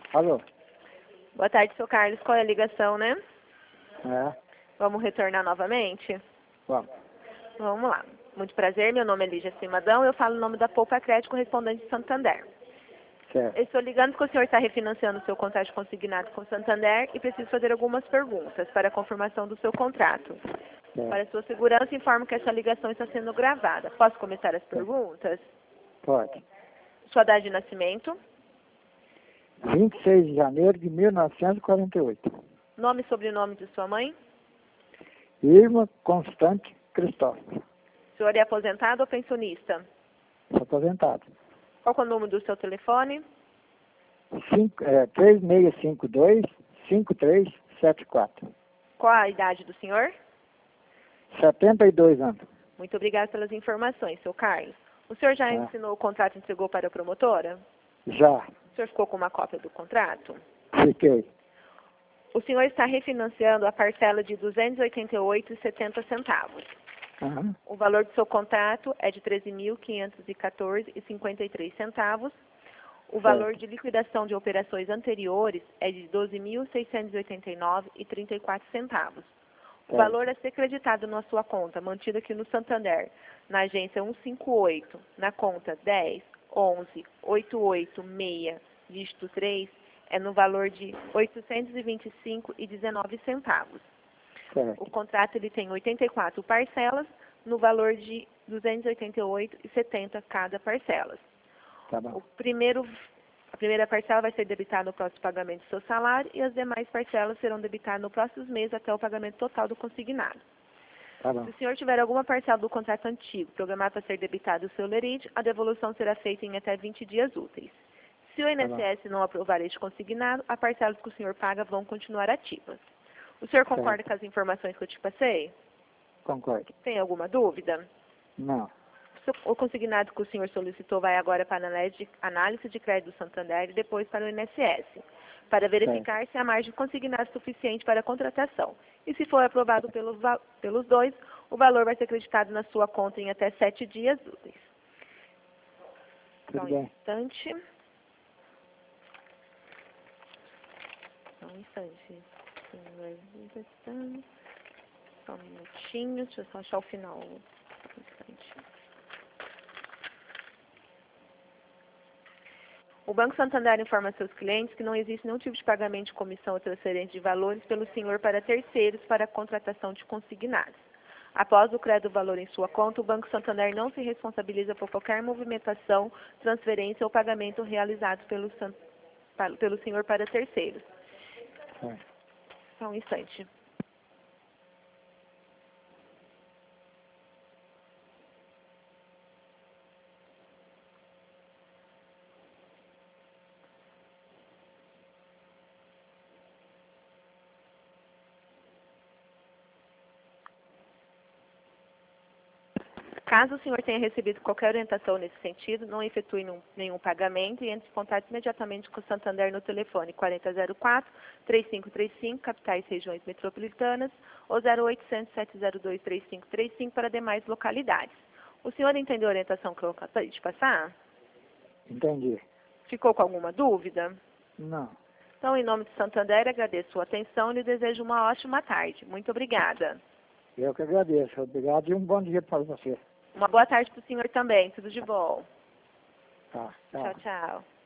Alô? Boa tarde, seu Carlos. Qual é a ligação, né? É, Vamos retornar novamente? vamos. Vamos lá. Muito prazer, meu nome é Lígia Simadão, eu falo o nome da Poupa Crédito correspondente de Santander. Certo. Eu estou ligando porque o senhor está refinanciando o seu contrato consignado com Santander e preciso fazer algumas perguntas para a confirmação do seu contrato. Certo. Para sua segurança, informo que essa ligação está sendo gravada. Posso começar as perguntas? Pode. Sua data de nascimento, 26 de janeiro de 1948. nome e sobrenome de sua mãe, Irma Constante Cristóvão. o senhor é aposentado ou pensionista? Sou aposentado. Qual é o número do seu telefone? 3652-5374. Qual a idade do senhor? 72 anos. Muito obrigada pelas informações, seu Carlos. O senhor já assinou o contrato e entregou para a promotora? Já. O senhor ficou com uma cópia do contrato? Fiquei. O senhor está refinanciando a parcela de R$ 288,70. Aham. O valor do seu contrato é de R$ 13.514,53. O valor de liquidação de operações anteriores é de R$ 12.689,34. O valor a ser creditado na sua conta, mantido aqui no Santander, na agência 158, na conta 10.11.886, dígito 3, é no valor de R$ 825,19. Certo. O contrato ele tem 84 parcelas, no valor de R$ 288,70 cada parcela. Tá bom. A primeira parcela vai ser debitada no próximo pagamento do seu salário e as demais parcelas serão debitadas no próximo mês até o pagamento total do consignado. Tá bom. Se o senhor tiver alguma parcela do contrato antigo programada para ser debitado o seu lerite, a devolução será feita em até 20 dias úteis. Se o INSS não aprovar este consignado, as parcelas que o senhor paga vão continuar ativas. O senhor concorda com as informações que eu te passei? Concordo. Tem alguma dúvida? Não. O consignado que o senhor solicitou vai agora para a análise de crédito do Santander e depois para o INSS, para verificar se há margem consignada suficiente para a contratação. E se for aprovado pelos dois, o valor vai ser acreditado na sua conta em até 7 dias úteis. Tudo Só um bem. instante. Só um instante. Só um minutinho, deixa eu só achar o final. Um instante. O Banco Santander informa a seus clientes que não existe nenhum tipo de pagamento de comissão ou transferência de valores pelo senhor para terceiros para a contratação de consignados. Após o crédito do valor em sua conta, o Banco Santander não se responsabiliza por qualquer movimentação, transferência ou pagamento realizado pelo senhor para terceiros. Certo. Só um instante. Caso o senhor tenha recebido qualquer orientação nesse sentido, não efetue nenhum pagamento e entre em contato imediatamente com o Santander no telefone 4004-3535, capitais e regiões metropolitanas, ou 0800-702-3535 para demais localidades. O senhor entendeu a orientação que eu acabei de passar? Entendi. Ficou com alguma dúvida? Não. Então, em nome do Santander, agradeço a sua atenção e lhe desejo uma ótima tarde. Muito obrigada. Eu que agradeço. Obrigado e um bom dia para você. Uma boa tarde para o senhor também. Tudo de bom. Tá. Tchau. Tchau, tchau.